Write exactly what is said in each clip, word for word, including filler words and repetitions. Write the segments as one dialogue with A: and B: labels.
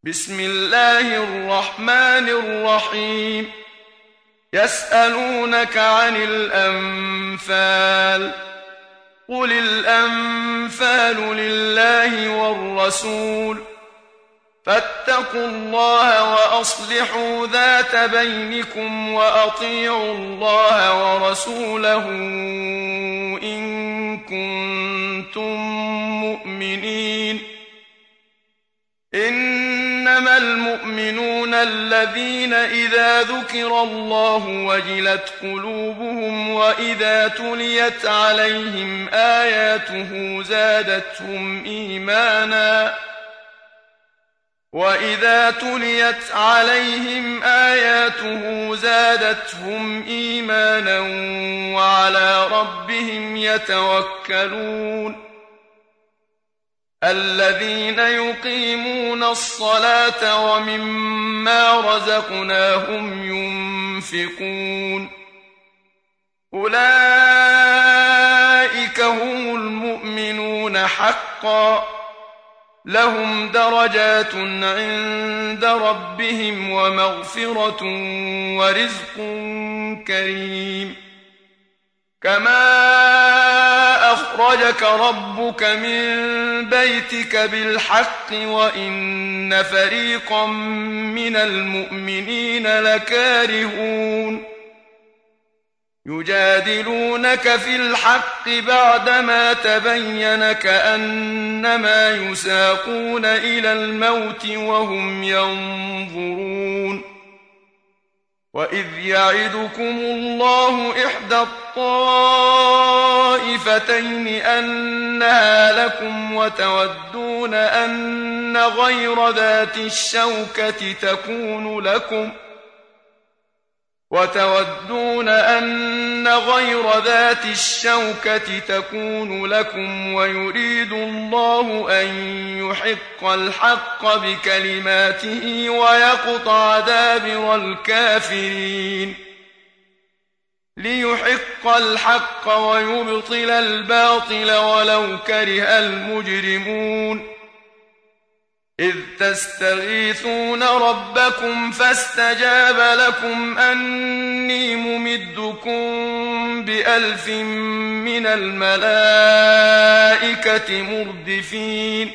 A: بسم الله الرحمن الرحيم يسألونك عن الأنفال قل الأنفال لله والرسول فاتقوا الله وأصلحوا ذات بينكم وأطيعوا الله ورسوله إن كنتم مؤمنين إنما المؤمنون الذين إذا ذكر الله وجلت قلوبهم وإذا تليت عليهم آياته زادتهم إيمانا وإذا تليت عليهم آياته زادتهم إيمانا وعلى ربهم يتوكلون الذين يقيمون الصلاة ومما رزقناهم ينفقون أولئك هم المؤمنون حقا لهم درجات عند ربهم ومغفرة ورزق كريم كما أخرجك ربك من بيتك بالحق وإن فريقا من المؤمنين لكارهون يجادلونك في الحق بعدما تبين كأنما يساقون إلى الموت وهم ينظرون وإذ يعدكم الله إحدى الطائفتين أنها لكم وتودون أن غير ذات الشوكة تكون لكم وتودون أن غير ذات الشوكة تكون لكم ويريد الله أن يحق الحق بكلماته ويقطع دابر الكافرين ليحق الحق ويبطل الباطل ولو كره المجرمون إذ تستغيثون ربكم فاستجاب لكم أني ممدكم بألف من الملائكة مردفين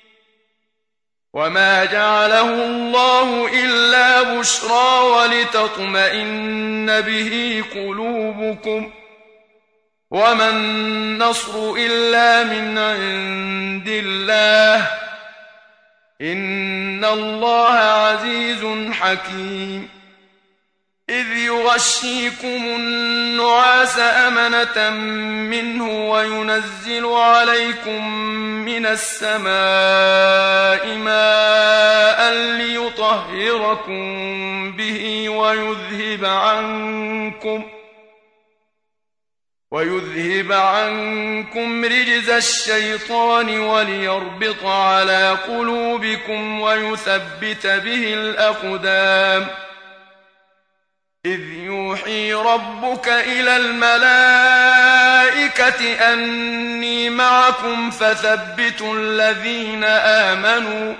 A: وما جعله الله إلا بشرى ولتطمئن به قلوبكم وما النصر إلا من عند الله إن الله عزيز حكيم إذ يغشيكم النعاس أمنة منه وينزل عليكم من السماء ماء ليطهركم به ويذهب عنكم ويذهب عنكم رجز الشيطان وليربط على قلوبكم ويثبت به الأقدام إذ يوحي ربك إلى الملائكة أني معكم فثبتوا الذين آمنوا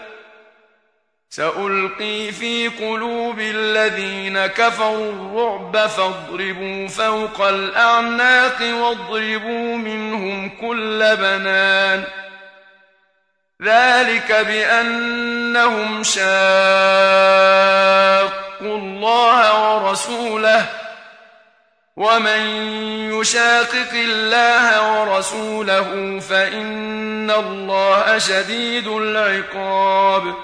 A: سألقي في قلوب الذين كفروا الرعب فاضربوا فوق الأعناق واضربوا منهم كل بنان ذلك بأنهم شاقوا الله ورسوله ومن يشاقق الله ورسوله فإن الله شديد العقاب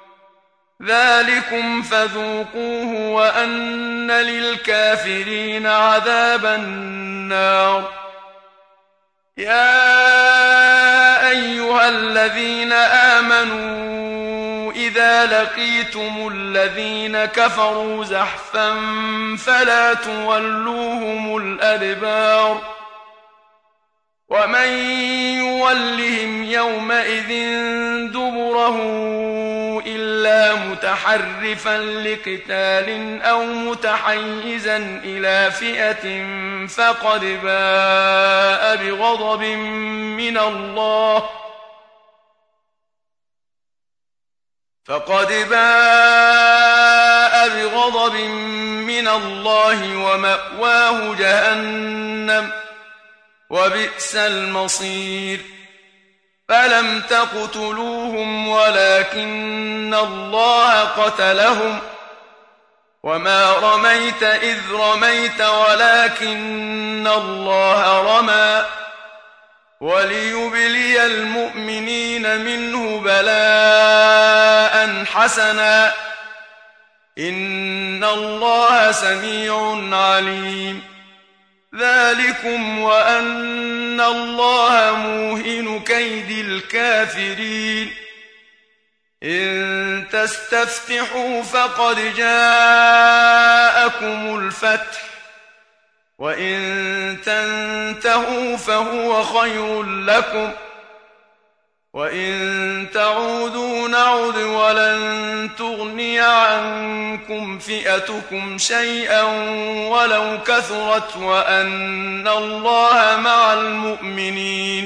A: ذلكم فذوقوه وأن للكافرين عذاب النار يا أيها الذين آمنوا إذا لقيتم الذين كفروا زحفا فلا تولوهم الأدبار ومن يولهم يومئذ دبره إلا متحرفا لقتال أو متحيزا إلى فئة فقد باء بغضب من الله فقد باء بغضب من الله ومأواه جهنم وبئس المصير فلم تقتلوهم ولكن الله قتلهم وما رميت إذ رميت ولكن الله رمى وليبلي المؤمنين منه بلاء حسنا إن الله سميع عليم ذلكم وأن الله موهن كيد الكافرين إن تستفتحوا فقد جاءكم الفتح وإن تنتهوا فهو خير لكم وإن تعودوا نعد ولن تغني عنكم فئتكم شيئا ولو كثرت وأن الله مع المؤمنين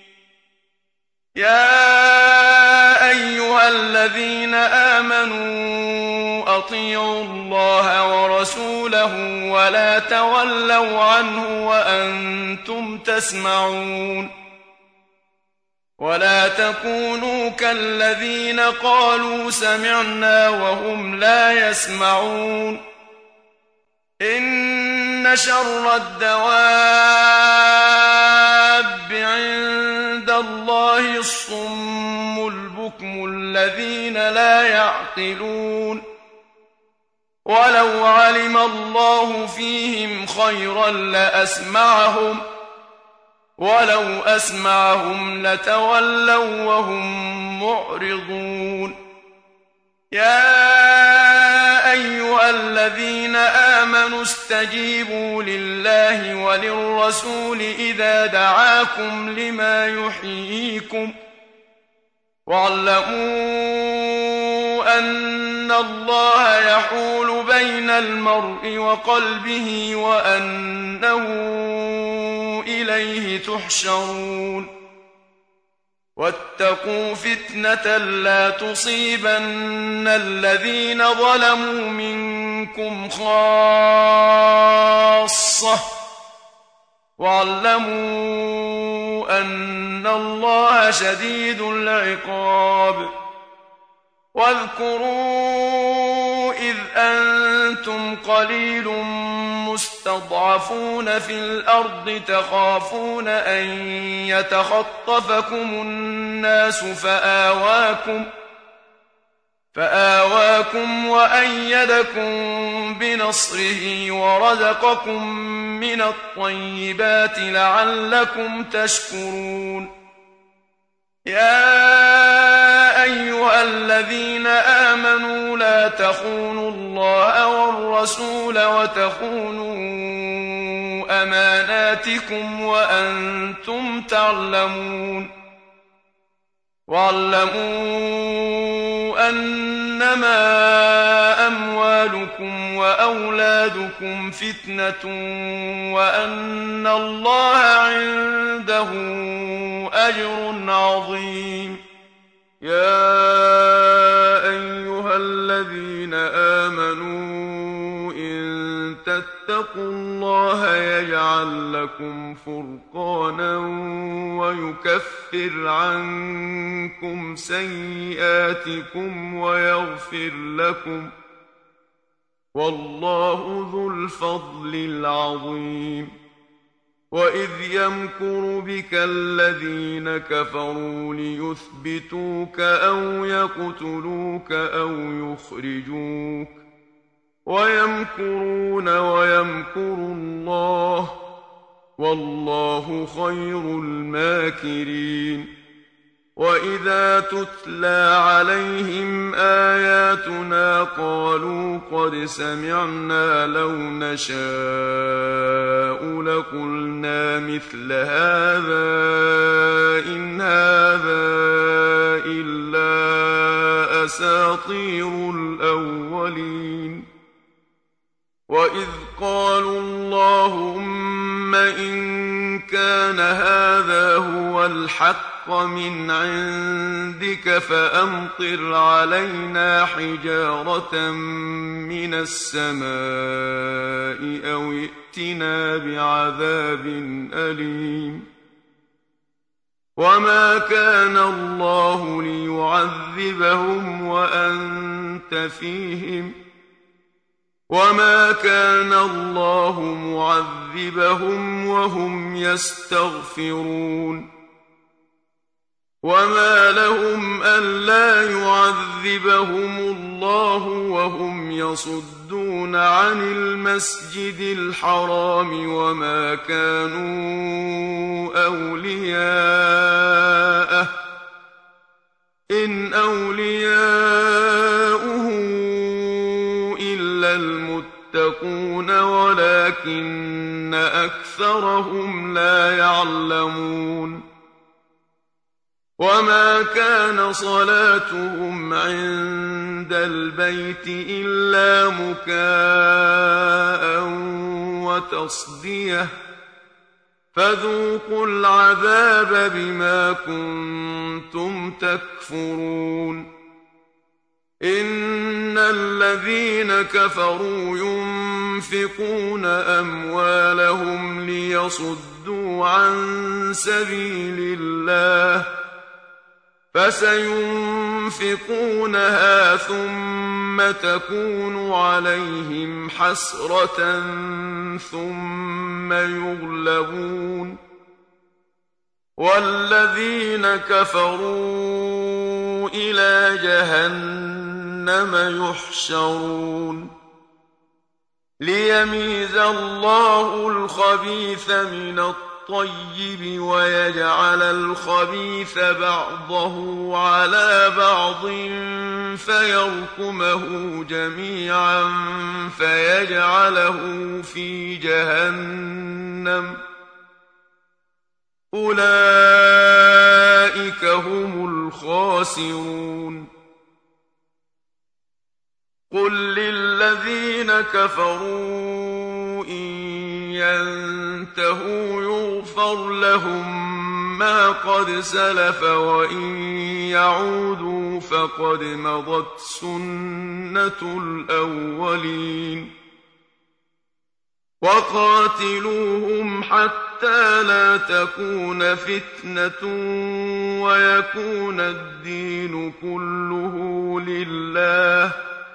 A: يا أيها الذين آمنوا أطيعوا الله ورسوله ولا تولوا عنه وأنتم تسمعون ولا تكونوا كالذين قالوا سمعنا وهم لا يسمعون إن شر الدواب عند الله الصم البكم الذين لا يعقلون ولو علم الله فيهم خيرا لأسمعهم ولو أسمعهم لتولوا وهم معرضون يا أيها الذين آمنوا استجيبوا لله وللرسول إذا دعاكم لما يحييكم واعلموا أن الله يحول بين المرء وقلبه وأنه إليه تحشرون واتقوا فتنة لا تصيبن الذين ظلموا منكم خاصة واعلموا أن الله شديد العقاب واذكروا إذ أنتم قليل مستضعفون في الأرض تخافون أن يتخطفكم الناس فآواكم فآواكم وأيدكم بنصره ورزقكم من الطيبات لعلكم تشكرون يا أيها الذين آمنوا لا تخونوا الله والرسول وتخونوا أماناتكم وأنتم تعلمون واعلموا أنما أموالكم وأولادكم فتنة وأن الله عنده أجر عظيم يا أيها الذين آمنوا إن تتقوا الله يجعل لكم فرقانا ويكفر عنكم سيئاتكم ويغفر لكم والله ذو الفضل العظيم وإذ يمكر بك الذين كفروا ليثبتوك أو يقتلوك أو يخرجوك ويمكرون ويمكر الله والله خير الماكرين وإذا تتلى عليهم آياتنا قالوا قد سمعنا لو نشاء لقلنا مثل هذا إن هذا إلا أساطير الأولين وإذ قالوا اللهم إن كان هذا هو الحق الحق من عندك فأمطر علينا حجارة من السماء أو ائتنا بعذاب أليم وما كان الله ليعذبهم وأنت فيهم وما كان الله معذبهم وهم يستغفرون وما لهم ألا يعذبهم الله وهم يصدون عن المسجد الحرام وما كانوا أولياءه إن أولياؤه إلا المتقون ولكن أكثرهم لا يعلمون وما كان صلاتهم عند البيت إلا مكاء وتصدية فذوقوا العذاب بما كنتم تكفرون إن الذين كفروا ينفقون أموالهم ليصدوا عن سبيل الله فسينفقونها ثم تكون عليهم حسرة ثم يغلبون والذين كفروا إلى جهنم يحشرون ليميز الله الخبيث من الطيب الطيب ويجعل الخبيث بعضه على بعض فيركمه جميعا فيجعله في جهنم أولئك هم الخاسرون قل للذين كفروا إن ينتهوا يغفر لهم ما قد سلف وإن يعودوا فقد مضت سنة الأولين وقاتلوهم حتى لا تكون فتنة ويكون الدين كله لله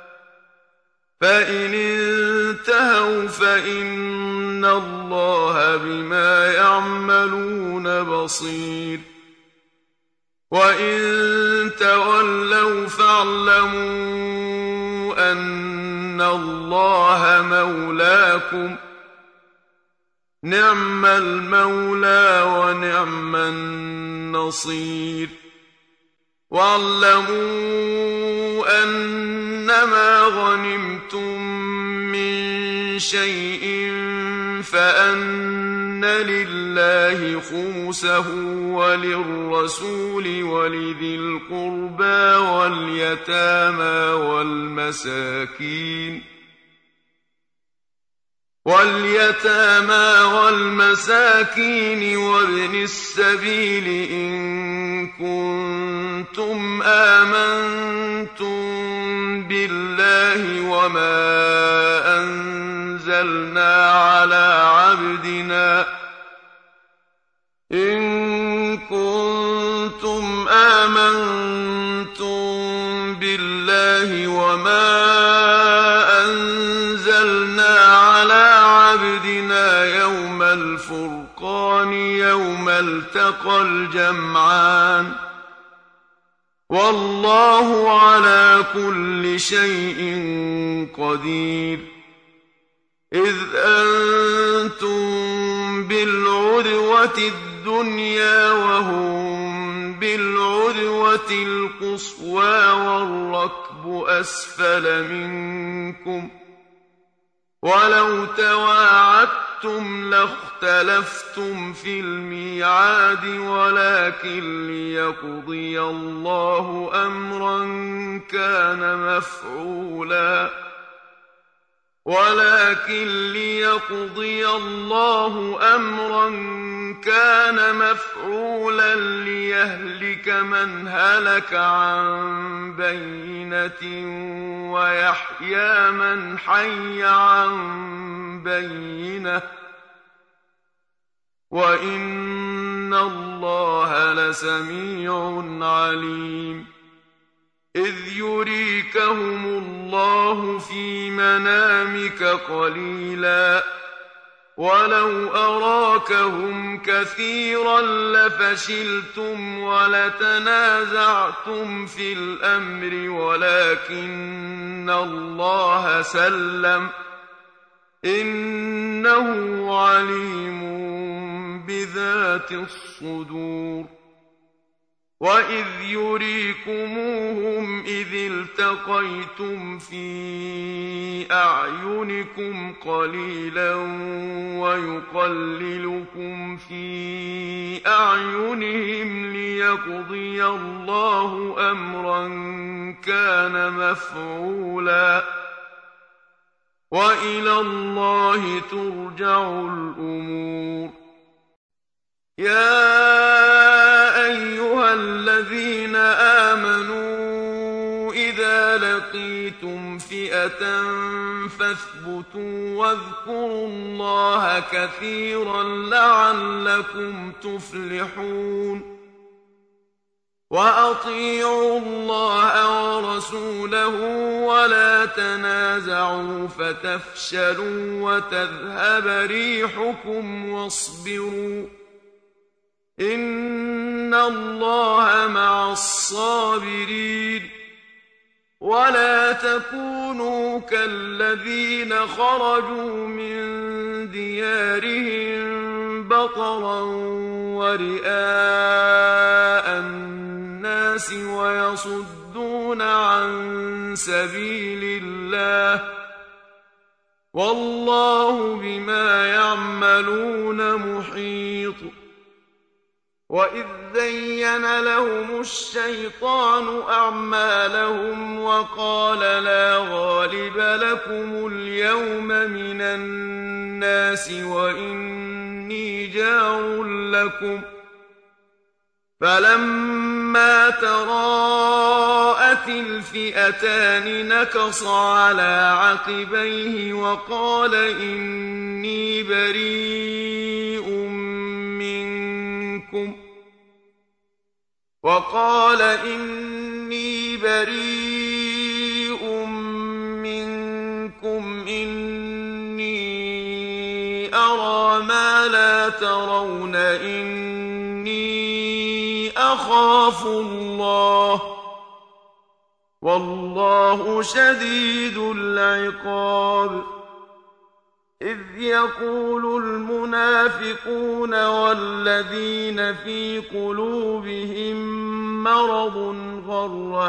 A: فإن انتهوا فإن الله بما يعملون بصير وإن تولوا فاعلموا أن الله مولاكم نعم المولى ونعم النصير واعلموا أنما غنمتم من شيء فأن لله خمسه وللرسول ولذي القربى واليتامى والمساكين واليتامى والمساكين وابن السبيل إن كنتم آمنتم بالله وما أنزلنا على عبدنا إن كنتم آمنتم بالله وما أنزلنا على عبدنا يوم الفرقان يوم التقى الجمعان والله على كل شيء قدير إذ أنتم بالعدوة الدنيا وهم بالعدوة القصوى والركب أسفل منكم ولو تواعدتم لاختلفتم في الميعاد ولكن ليقضي الله أمرا كان مفعولا ولكن ليقضي الله أمرا كان مفعولا ليهلك من هلك عن بينة ويحيى من حي عن بينة وإن الله لسميع عليم إذ يريكهم الله في منامك قليلا ولو أراكهم كثيرا لفشلتم ولتنازعتم في الأمر ولكن الله سلم إنه عليم بذات الصدور وإذ يريكموهم إذ التقيتم في أعينكم قليلا ويقللكم في أعينهم ليقضي الله أمرا كان مفعولا وإلى الله ترجع الأمور يا أيها الذين آمنوا إذا لقيتم فئة فاثبتوا واذكروا الله كثيرا لعلكم تفلحون وأطيعوا الله ورسوله ولا تنازعوا فتفشلوا وتذهب ريحكم واصبروا إن الله مع الصابرين ولا تكونوا كالذين خرجوا من ديارهم بطرا ورئاء الناس ويصدون عن سبيل الله والله بما يعملون محيط وإذ زين لهم الشيطان أعمالهم وقال لا غالب لكم اليوم من الناس وإني جار لكم فلما تراءت الفئتان نكص على عقبيه وقال إني بريء منكم وقال إني بريء منكم إني أرى ما لا ترون إني أخاف الله والله شديد العقاب إذ يقول المنافقون والذين في قلوبهم مرض غر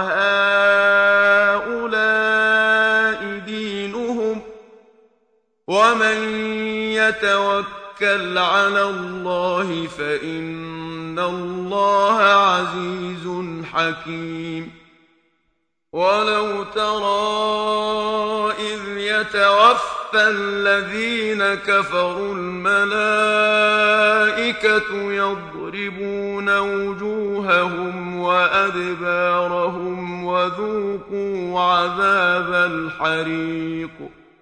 A: هؤلاء دينهم ومن يتوكل على الله فإن الله عزيز حكيم ولو ترى إذ يتوفى الذين كفروا الملائكة يضربون وجوههم وأدبارهم وذوقوا عذاب الحريق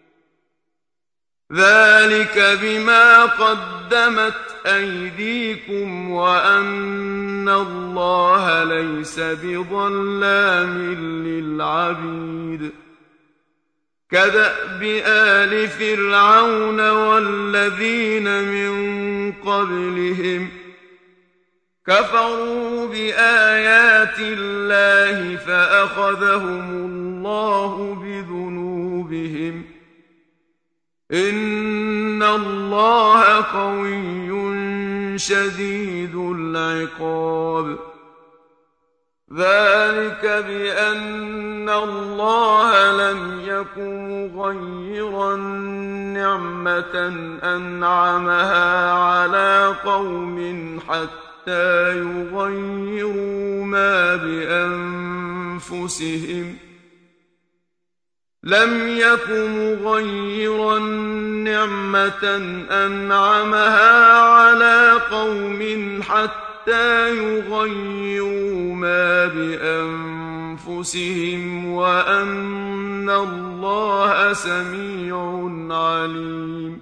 A: ذلك بما قدمت أيديكم وأن الله ليس بظلام للعبيد كدأب آل فرعون والذين من قبلهم كفروا بآيات الله فأخذهم الله بذنوبهم إن الله قوي شديد العقاب ذلك بأن الله لم يكن مغيرا نعمة أنعمها على قوم حتى يغيروا ما بأنفسهم لم يك مغيرا نعمة أنعمها على قوم حتى يغيروا ما بأنفسهم وأن الله سميع عليم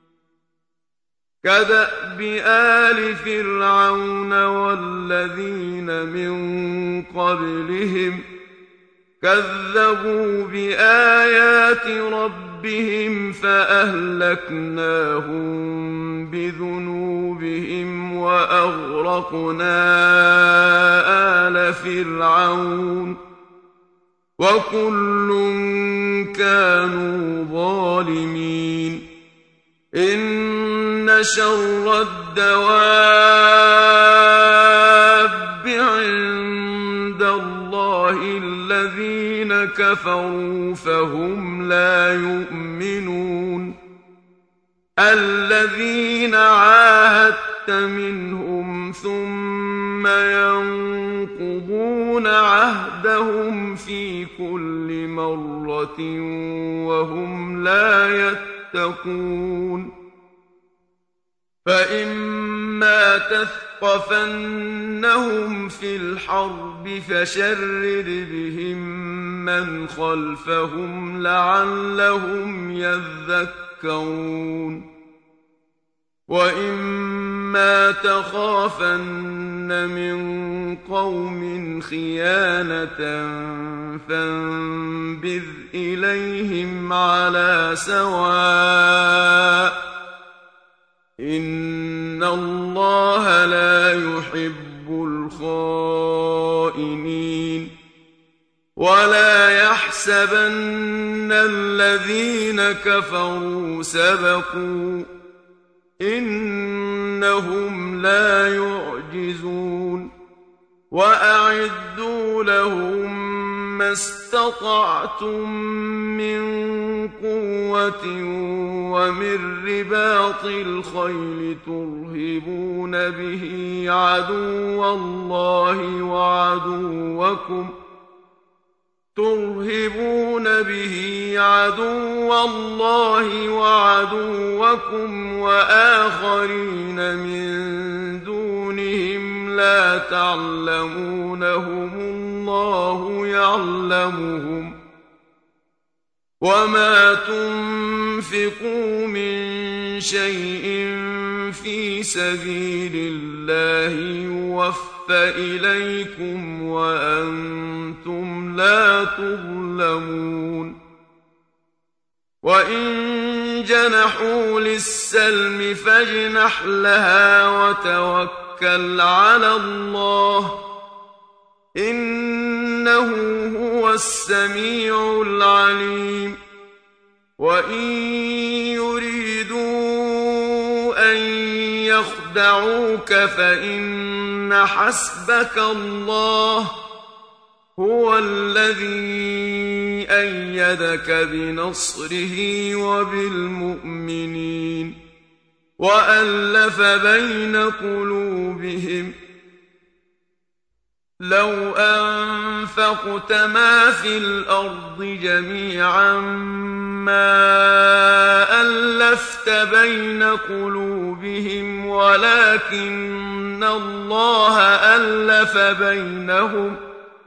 A: كدأب آل فرعون والذين من قبلهم كذبوا بآيات ربهم فأهلكناهم بذنوبهم وأغرقنا آل فرعون وكل كانوا ظالمين إن شر الدواب عند الله الذين كفروا فهم لا يؤمنون الذين عاهدت منهم ثم ينقضون عهدهم في كل مرة وهم لا يتقون فإما تثقفنهم في الحرب فشرد بهم من خلفهم لعلهم يذكرون وإما تخافن من قوم خيانة فانبذ إليهم على سواء إن الله لا يحب الخائنين ولا يحسبن الذين كفروا سبقوا إنهم لا يعجزون وأعدوا لهم ما استطعتم من قوة ومن رباط الخيل ترهبون به عدو الله وعدوكم ترهبون به عدو الله وعدوكم وآخرين من دونهم لا تعلمونهم الله يعلمهم وما تنفقوا من شيء في سبيل الله يوفى إليكم وأنتم لا تظلمون وإن جنحوا للسلم فاجنح لها وتوكل على الله إنه هو السميع العليم وإن يريدوا أن يخدعوك فإن حسبك الله هو الذي أيدك بنصره وبالمؤمنين وألف بين قلوبهم لو أنفقت ما في الأرض جميعا ما ألفت بين قلوبهم ولكن الله ألف بينهم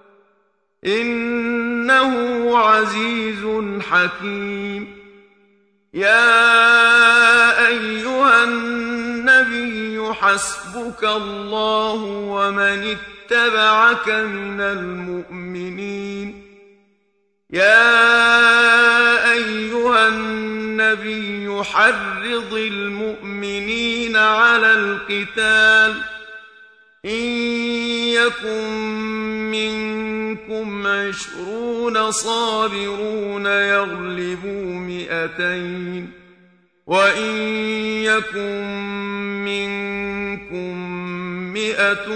A: إنه عزيز حكيم يا أيها النبي حسبك الله ومن اتبعك من المؤمنين يا أيها النبي حرض المؤمنين على القتال إن يكن منكم عشرون صابرون يغلبوا مئتين وإن يكن منكم مئة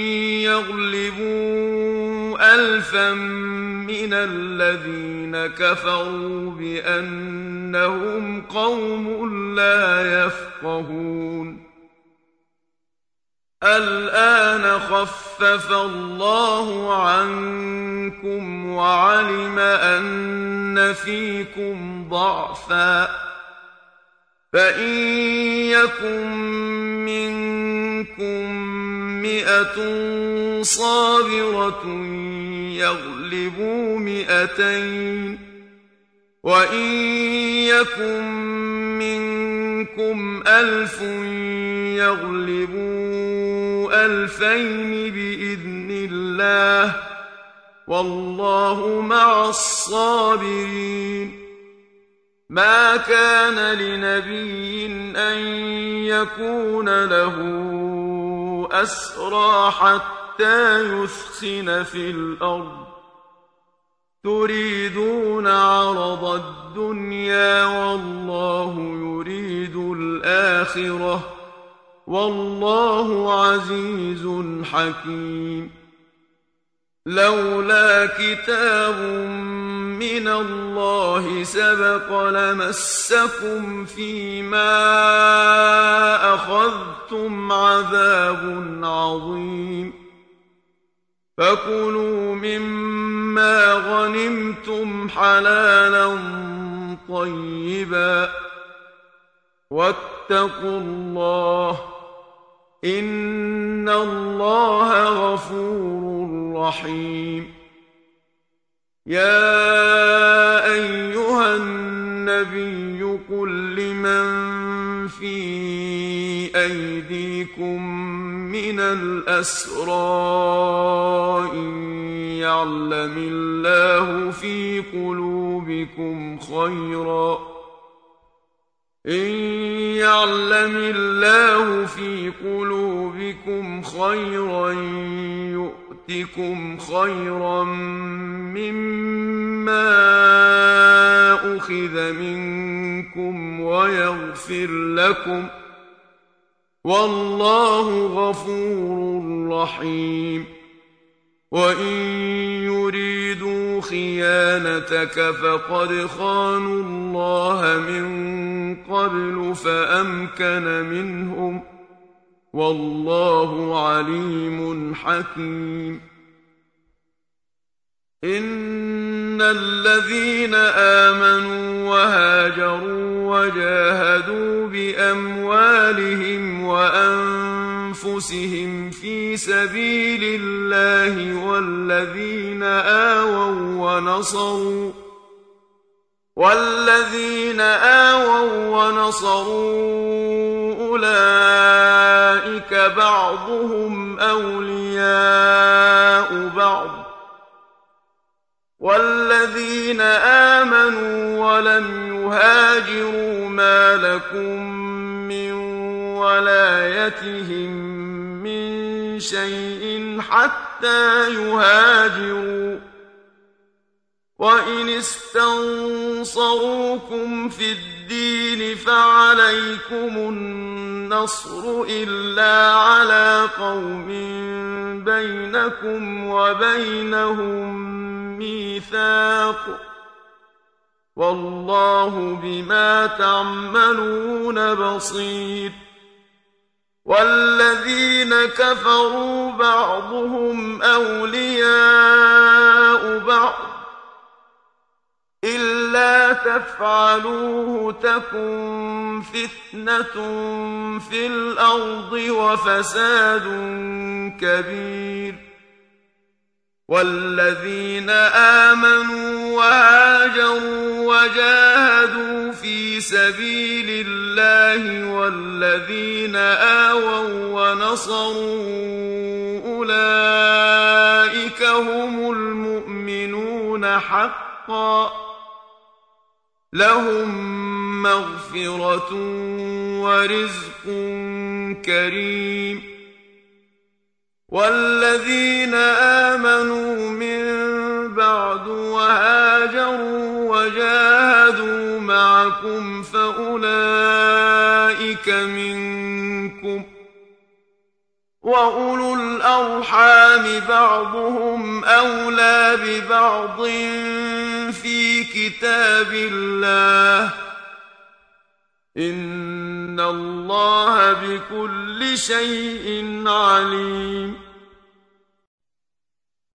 A: يغلبوا ألفا من الذين كفروا بأنهم قوم لا يفقهون الآن خفف الله عنكم وعلم أن فيكم ضعفا فإن يكن منكم مئة صابرة يغلبوا مئتين وإن يكن منكم ألف يغلبوا ألفين بإذن الله والله مع الصابرين ما كان لنبي أن يكون له أسرى حتى يثخن في الأرض تريدون عرض الدنيا والله يريد الآخرة والله عزيز حكيم لولا كتاب من الله سبق لمسكم فيما أخذتم عذاب عظيم فكلوا مما غنمتم حلالا طيبا واتقوا الله إن الله غفور رحيم يا أيها النبي قل لمن في أيديكم من الأسرى إن يعلم الله في قلوبكم خيرا إن يعلم الله في قلوبكم خيرا يؤتكم خيرا مما أخذ منكم ويغفر لكم والله غفور رحيم وإن يريدوا خيانتك فقد خانوا الله من قبل فأمكن منهم والله عليم حكيم إن الذين آمنوا وهاجروا وجاهدوا بأموالهم وأنفسهم في سبيل الله والذين آووا ونصروا والذين آووا ونصروا أولئك بعضهم أولياء بعض والذين آمنوا ولم يهاجروا ما لكم من ولايتهم من شيء حتى يهاجروا وإن استنصروكم في الدين فعليكم النصر إلا على قوم بينكم وبينهم ميثاق والله بما تعملون بصير والذين كفروا بعضهم أولياء بعض إلا تفعلوه تكن فتنة في الأرض وفساد كبير والذين آمنوا وهاجروا وجاهدوا في سبيل الله والذين آووا ونصروا أولئك هم المؤمنون حقا لهم مغفرة ورزق كريم والذين آمنوا من بعد وهاجروا وجاهدوا معكم فأولئك منكم وأولو الأرحام بعضهم أولى ببعض في كتاب الله إن إن الله بكل شيء عليم